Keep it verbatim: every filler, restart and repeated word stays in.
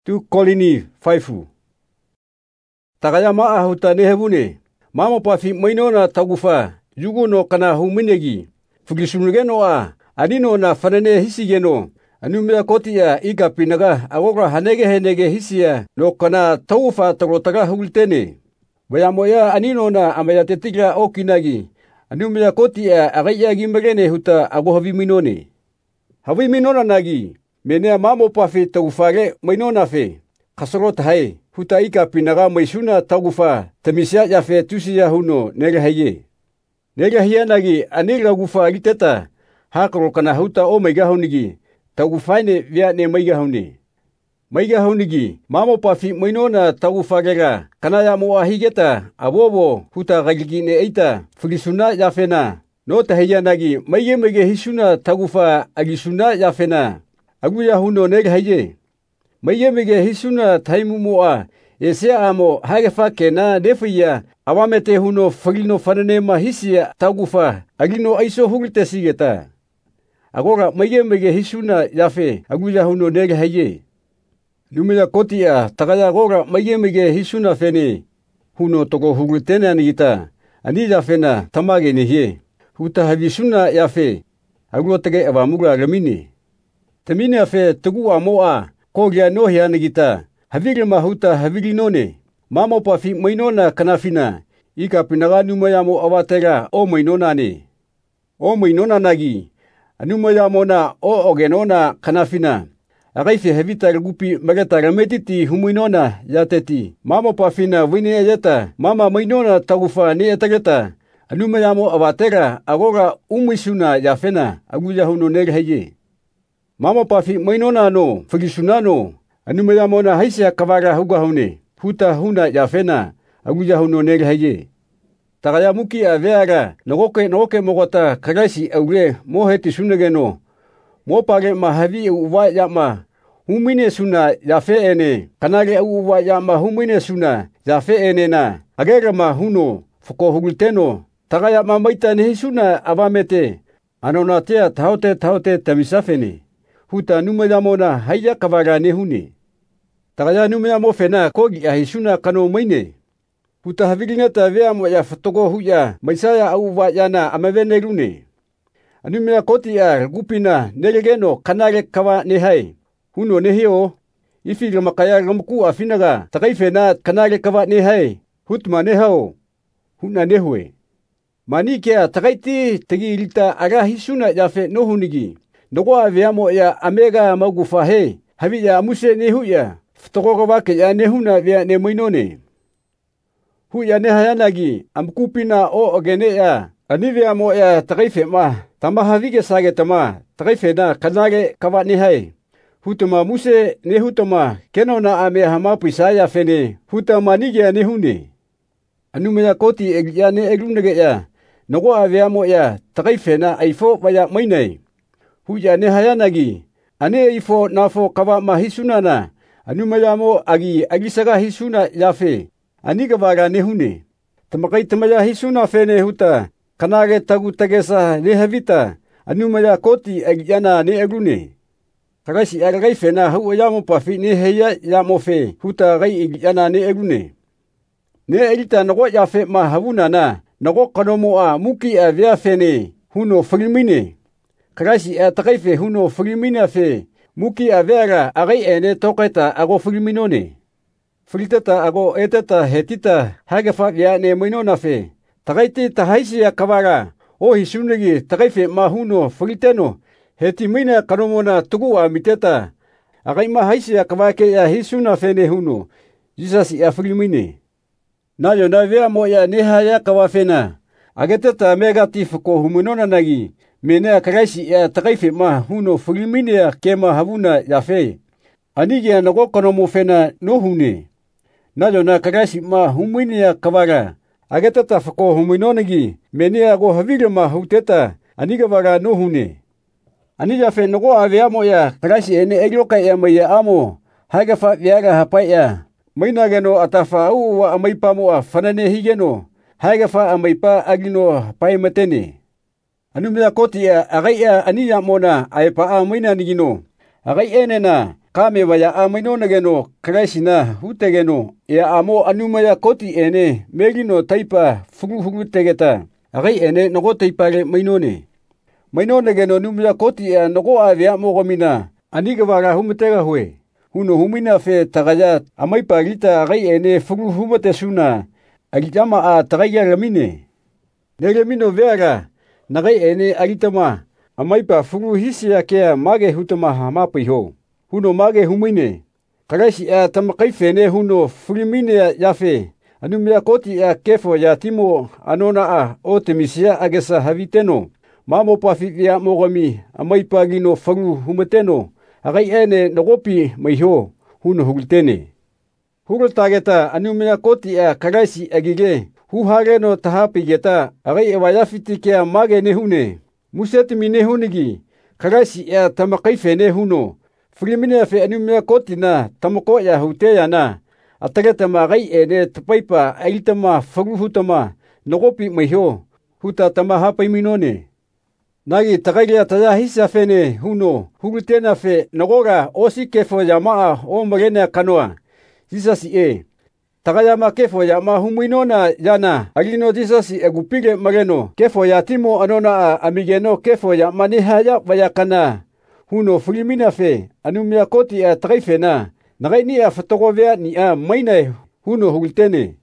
Tu Kolini faifu. Takaya maa huta nehebune. Mama pafi mainona tagufa. Yugu no kana huminegi. Fugisunugeno a. Adino na fanane hisigeno. Anumia kotia iga pinaga. Agogra hanege henege hisia. No kana tagufa tagrotaga hultene. Bayamoya anino na amaya tetiga okinagi. Anumia kotia agaya gimagene huta agohavi minone. Havi minona nagi. Menea mamo pafi tagufare mainona fe. Kasoro tahe. Huta ika pinaga maisuna tagufa. Tamisia ya fe tusia huno nega haye. Nega hiya nagi anira gufa aliteta. Hakaro kana huta o maiga honigi. Tagufaine via ne maiga honi. Maiga honigi. Mamo pafi mainona tagufarega. Kana ya mo ahigeta. Abobo huta gagigine eita. Fulisuna ya fena. No tahiya nagi maige maige hisuna tagufa agisuna ya fena. Aguya huno nega haye. Maige maige hisuna taimumua. Esea amo hagefa kena nefiya. Awamete huno fagino fananema hisia tagufa. Agino aiso hugite sigeta. Agora maige maige hisuna yafe. Aguya huno nega haye. Lumia kotia takaya agora maige maige hisuna fene. Huno toko hugitene anigita. Anija fena tamage nehie. Huta havisuna yafe. Agua tege avamura ramine. Tamine afe tugu amoa. Kogia no hianagita. Haviri mahuta haviri none. Mamo pafi mainona kanafina. Ika pinaga numayamo awatera o mainona ne. O mainona nagi. Anumayamo na o ogenona kanafina. Agaife havita gupi magata rametiti humuinona yateti. Mamo pafina wini ayeta. Mama mainona tagufa ne etageta. Anumayamo awatera agora umisuna yafena aguya huno nega haye. Mama pafi mainona no fagisuna no. Anumayamo na haisia kavara huga hune. Huta huna yafena aguya huno nega haye. Takaya muki aveaga nagoke nagoke mogota karaisi aure moheti sunageno. Mopage mahavi uwa yama. Humine suna yafe ene. Kanage uwa yama humine suna yafe ene na. Agera ma huno fuko hugulteno. Takaya mamaita nehisuna avamete. Anona tea tahote tahote tamisafene. Huta numayamo na haya kavara nehune. Takaya numayamo fena kogi ahisuna kano maine. Huta havilingata veamo ya fatoko huya. Maisaya au vayana amavene rune. Anumia kotia gupina neregeno kanare kawa nehai. Huno nehio. Ifi ramakaya ramku afinaga. Takaifena kanare kawa nehai. Hutma nehao. Huna nehue. Manikia takaiti tegi ilita aga hisuna yafe nohunigi. Nogo aveamo ya amega magufahe. Havi ya amuse nehuya. Ftoko wake ya nehuna vya ne mainone. Huya nehayanagi amkupina o ogene ya. Aniveamo ya takaife ma. Tama havige sage tama. Takaife na kanage kawa nehai. Hutama muse nehutama. Keno na ame hama pisaya fene. Hutama nige nehune. Anumea koti egya ne egrunege ya. Nogo aveamo ya takaife na aifo vaya mainai. Huya nehayanagi. Ane ifo nafo kawa mahisuna na. Anumayamo agi agisaga hisuna yafe. Aniga vaga nehune. Tamakai tamaya hisuna fene huta. Kanage tagu tagesa nehavita. Anumaya koti agyana ne agrune. Kagaisi agagai fena hu yamo pafi neheya yamo fe. Huta gai agyana ne agrune. Ne elita nago yafe ma havuna na. Nago kanomo a muki a via fene. Huno frimine. Kagaisi a takaife huno frimina fe. Muki a vera agai ene toketa ago friminone. Fritata ago eteta hetita hagafa via ne mainona fe. Takaiti tahaisi ya kavara. O hisunegi takaife mahuno friteno. Heti mina kanomona tugu a miteta. Agai mahaisi ya kavake ya hisuna fene huno. Jesus ya frimine. Nayo na vea mo ya neha ya kawafena. Ageteta megatifu ko humunona nagi. Menea karaisi ya takaife ma huno frimine ya kema havuna ya fe. Anigi ya nago kanomo fena no hune. Nayo na karaisi ma humine ya kavara. Ageteta fako huminonegi. Menea go havile ma huteta. Aniga vara no hune. Anija fe nago aveamo ya karaisi ene egyoka ya maya amo. Hagafa viaga hapaya. Mainageno atafa uwa amaipamo a fanane higeno. Hagafa amaipa agino paimatene. Anumia kotia agaya aniya mona aipa a maina nigino. Agai ene na Kame vaya amaino nageno Kraisina hutegeno ya amo anumaya koti ene melino taipa furu furu tegeta. Agai ene nogo taipare mainone. Maino nageno numaya koti ya nogo avia mogomina anigavara humetega hue. Huno humina fe tagaya amaipa rita agai ene furu humete suna. Agitama a tagaya ramine. Neremino vera nagai ene aritama amaipa furu hisia kea mage hutama hamapiho. Huno mage humine. Karaisi a tamakaifene huno furimine yafe. Anumia koti a kefo ya timo anona a o temisia agesa haviteno. Mamo pafivia mogami amaipa gino faru humeteno. Agai ene nogopi maiho huno hugultene. Hugultageta anumia koti a karaisi agige. Huhareno tahapi geta agai ewayafiti kea mage nehune. Museti nehunigi. Karaisi a tamakaifene huno. Furimine fe anumia kotina tamako ya huteya na. Atageta magai ene tapaipa aitama faru hutama nogopi maiho. Huta tamahapai minone. Nagi tagaria taya hisa fene huno. Hugultena fe nogora osi kefo yamaa o magena kanoa. Jisasi e. Tagayama kefo yama humuinona yana. Agino jisasi egupige mageno. Kefo ya timo anona a amigeno kefo ya manihaya vayakana. Huno fulimina fe anumia koti a taifena. Nagai ni a fatogovea ni a maina huno hugultene.